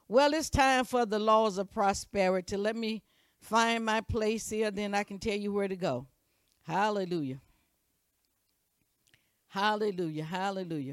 Well, it's time for the laws of prosperity. Let me find my place here, then I can tell you where to go. Hallelujah. Hallelujah. Hallelujah.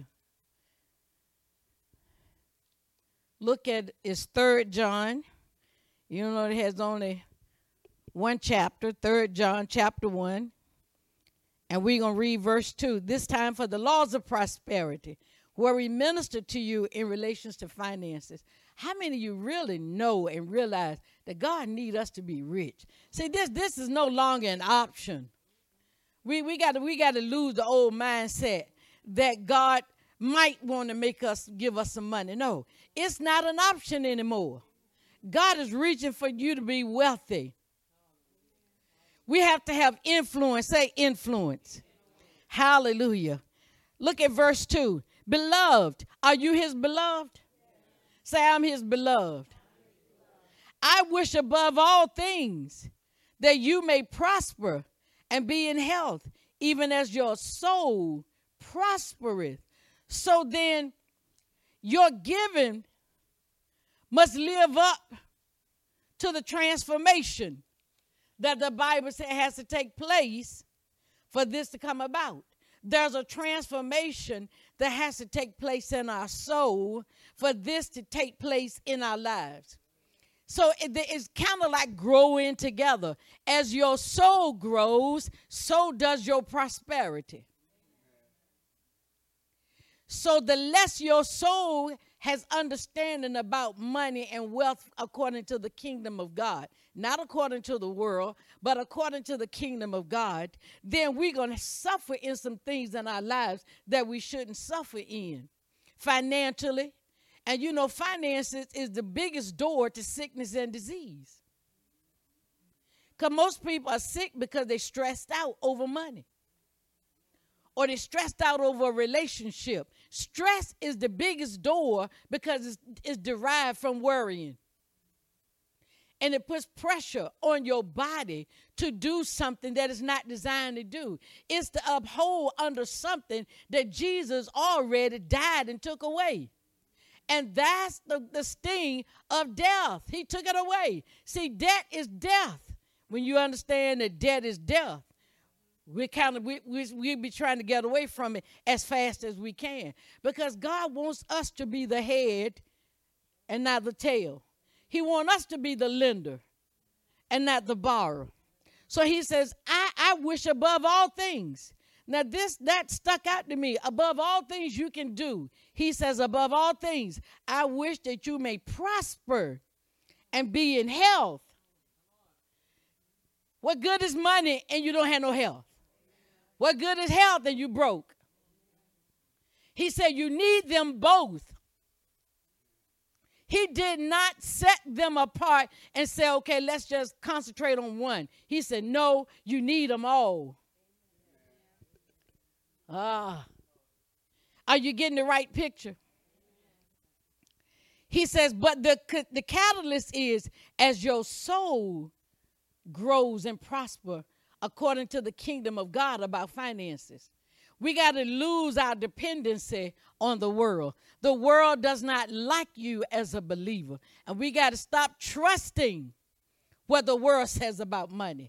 Look at it's 3 John. You know it has only one chapter, 3 John chapter 1. And we're going to read verse 2. This time for the laws of prosperity, where we minister to you in relations to finances. How many of you really know and realize that God needs us to be rich? See, this is no longer an option. We got to lose the old mindset that God might want to make us give us some money. No, it's not an option anymore. God is reaching for you to be wealthy. We have to have influence. Say influence. Hallelujah. Look at verse 2. Beloved, are you his beloved? Say, I'm his beloved. I wish above all things that you may prosper and be in health, even as your soul prospereth. So then your giving must live up to the transformation that the Bible says has to take place for this to come about. There's a transformation that has to take place in our soul for this to take place in our lives. So it's kind of like growing together. As your soul grows, so does your prosperity. So the less your soul has understanding about money and wealth according to the kingdom of God, not according to the world, but according to the kingdom of God, then we're going to suffer in some things in our lives that we shouldn't suffer in. Financially. And you know, finances is the biggest door to sickness and disease. Because most people are sick because they're stressed out over money. Or they're stressed out over a relationship. Stress is the biggest door because it's derived from worrying. And it puts pressure on your body to do something that is not designed to do. It's to uphold under something that Jesus already died and took away. And that's the sting of death. He took it away. See, debt is death. When you understand that debt is death, we be trying to get away from it as fast as we can. Because God wants us to be the head and not the tail. He wants us to be the lender and not the borrower. So he says, I wish above all things. Now that stuck out to me. Above all things you can do. He says, above all things, I wish that you may prosper and be in health. What good is money and you don't have no health? What good is health and you broke? He said you need them both. He did not set them apart and say, okay, let's just concentrate on one. He said, no, you need them all. Are you getting the right picture? He says, but the catalyst is as your soul grows and prosper according to the kingdom of God about finances. We got to lose our dependency on the world. The world does not like you as a believer. And we got to stop trusting what the world says about money.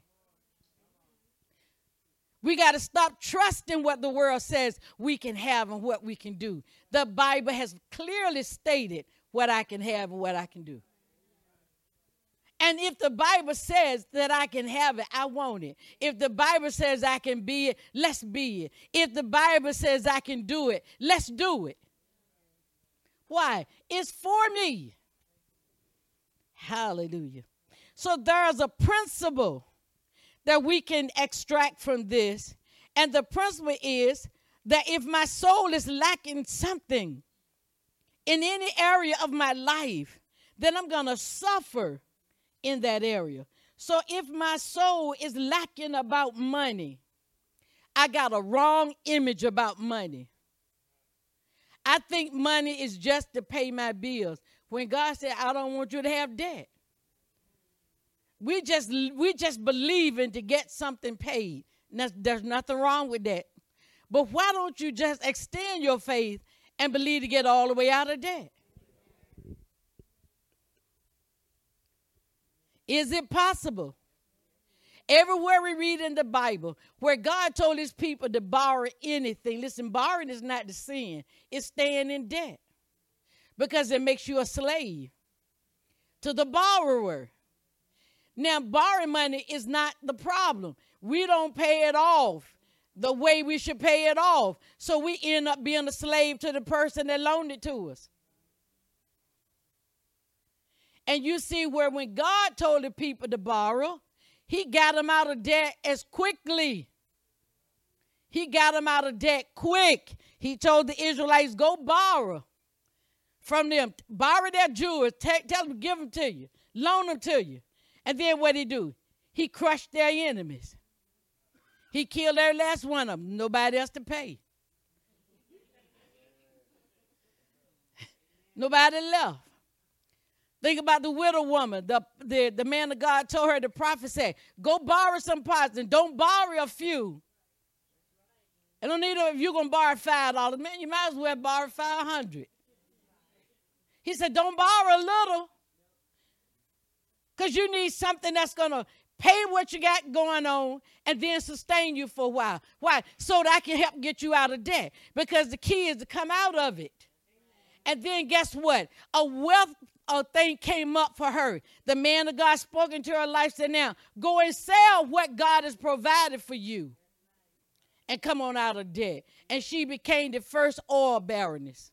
We got to stop trusting what the world says we can have and what we can do. The Bible has clearly stated what I can have and what I can do. And if the Bible says that I can have it, I want it. If the Bible says I can be it, let's be it. If the Bible says I can do it, let's do it. Why? It's for me. Hallelujah. So there's a principle that we can extract from this. And the principle is that if my soul is lacking something in any area of my life, then I'm going to suffer in that area. So if my soul is lacking about money, I got a wrong image about money. I think money is just to pay my bills. When God said, I don't want you to have debt. We just believing to get something paid. There's nothing wrong with that. But why don't you just extend your faith and believe to get all the way out of debt? Is it possible? Everywhere we read in the Bible where God told his people to borrow anything, listen, borrowing is not the sin. It's staying in debt because it makes you a slave to the borrower. Now, borrowing money is not the problem. We don't pay it off the way we should pay it off. So we end up being a slave to the person that loaned it to us. And you see where when God told the people to borrow, he got them out of debt as quickly. He got them out of debt quick. He told the Israelites, go borrow from them. Borrow their jewels. Tell them, give them to you. Loan them to you. And then what did he do? He crushed their enemies. He killed every last one of them. Nobody else to pay. Nobody left. Think about the widow woman. The man of God told her, the prophet said, go borrow some pots and don't borrow a few. I don't need if you're going to borrow $5, man, you might as well borrow $500. He said, don't borrow a little because you need something that's going to pay what you got going on and then sustain you for a while. Why? So that I can help get you out of debt, because the key is to come out of it. And then guess what? A wealth thing came up for her. The man of God spoke into her life, said, now go and sell what God has provided for you and come on out of debt. And she became the first oil baroness.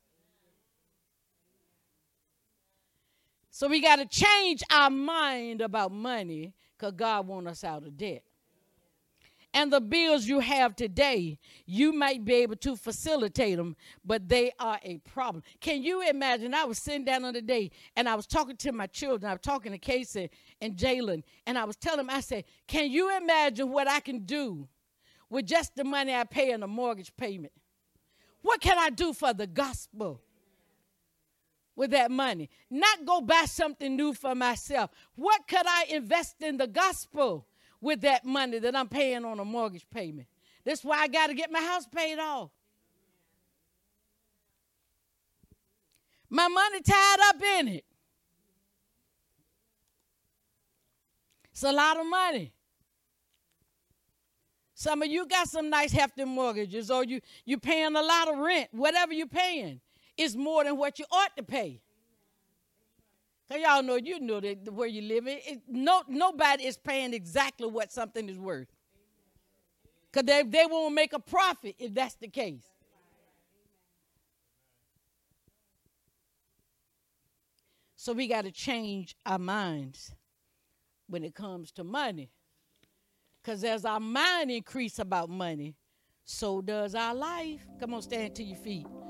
So we got to change our mind about money because God wants us out of debt. And the bills you have today, you might be able to facilitate them, but they are a problem. Can you imagine? I was sitting down on the day, and I was talking to my children. I was talking to Casey and Jalen, and I was telling them, I said, can you imagine what I can do with just the money I pay in a mortgage payment? What can I do for the gospel with that money? Not go buy something new for myself. What could I invest in the gospel with that money that I'm paying on a mortgage payment? That's why I got to get my house paid off. My money tied up in it. It's a lot of money. Some of you got some nice hefty mortgages, or you paying a lot of rent. Whatever you're paying is more than what you ought to pay. Because y'all know, you know that where you live, nobody is paying exactly what something is worth. Because they won't make a profit if that's the case. So we got to change our minds when it comes to money. Because as our mind increase about money, so does our life. Come on, stand to your feet.